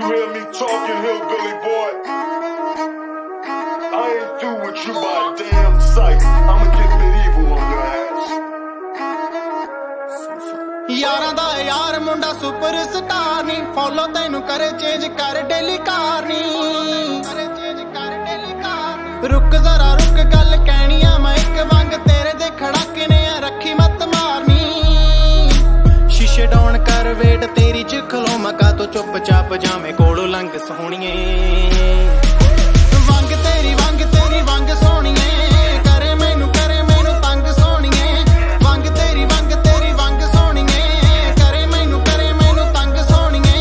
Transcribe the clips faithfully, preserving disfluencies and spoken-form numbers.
You hear me talking, hillbilly boy? I ain't through with you by a damn sight. I'ma get medieval on your ass. यारां दा यार मुंडा super star नी follow तेनू करे change कर daily car नी रुक जरा रुक गल कहनी आ मैं एक वंग तेरे दे खड़ाके ने रखी मत मारनी शीशे डाउन कर वेट तेरी च खलो मका तो चुपचाप जावे कोलों लंघ सोहणीए वंग तेरी वंग तेरी वंग सोहणीए करे मैनू करे मैनू तंग सोहणीए वंग तेरी वंग तेरी वंग सोहणीए करे मैनू करे मैनू तंग सोहणीए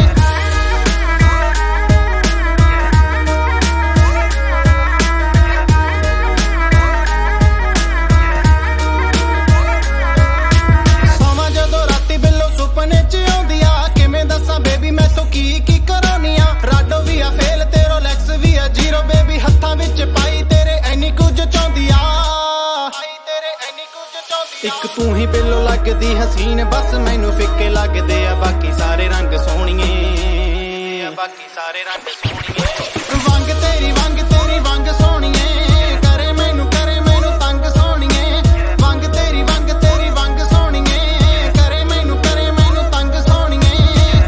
सोवां जदों राती बिल्लो सुपने च आउंदी आ किवें दस्सां बेबी मैं तो की की करानी आ राडो भी आ फेल तेरो लैक्स भी आ जीरो बेबी हत्थां विच पाई तेरे ऐनी कुछ चाहुंदी आ एक तू ही बिल्लो लगदी हसीन बस मैनू फिक्के लगदे आ बाकी सारे रंग सोहणीए बाकी सारे रंग सोहणीए वंग तेरी वंग तेरी वंग सोहणीए करे मैनू करे मैनू तंग सोहणीए वंग तेरी वंग तेरी वंग सोहणीए करे मैनू करे मैनू तंग सोहणीए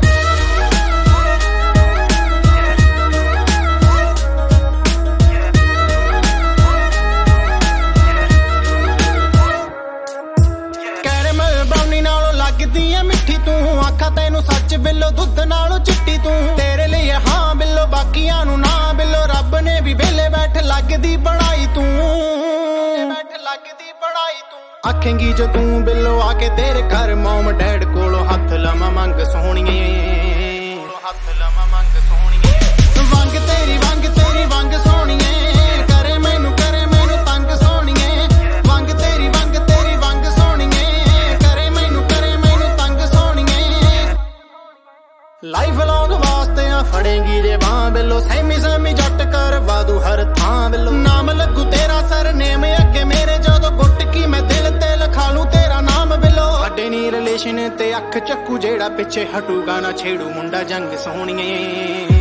कैरेमल ब्राउनी नालों लगदी ऐ मिठी तू आखा तैनू सच बिल्लो दुध नालों चिट्टी तू तेरे लिए हाँ बिल्लो बाकियां नू ना बिल्लो रब ने भी वेले बैठ लगदी बढ़ाई तू बैठ लगदी बढ़ाई तू आखेंगी जो तू बिल्लो आके तेरे घर मॉम डैड कोलों हथ लमा मंग सोहणीए हथ लमा मंग सोहणीए वंग तेरी वंग तेरी वंग सोहणीए करे मैनू करे मैनू तंग सोहणीए वंग तेरी वंग तेरी वंग सोहणीए करे मैनू करे मैनू तंग सोहणीए लाइफ लॉन्ग वास्ते आ फड़ेंगी जे बां बिल्लो सैमी सैमी जट कर वादू हर थां बिल्लो नाम लगू तेरा सरनेम अगे मेरे जदों गुटकी मैं दिल ते लिखा लूं तेरा नाम बिल्लो साडे नी रिलेशन ते अख चक्कू जेड़ा पिछे हटूगा ना छेड़ू मुंडा जंग सोहणीए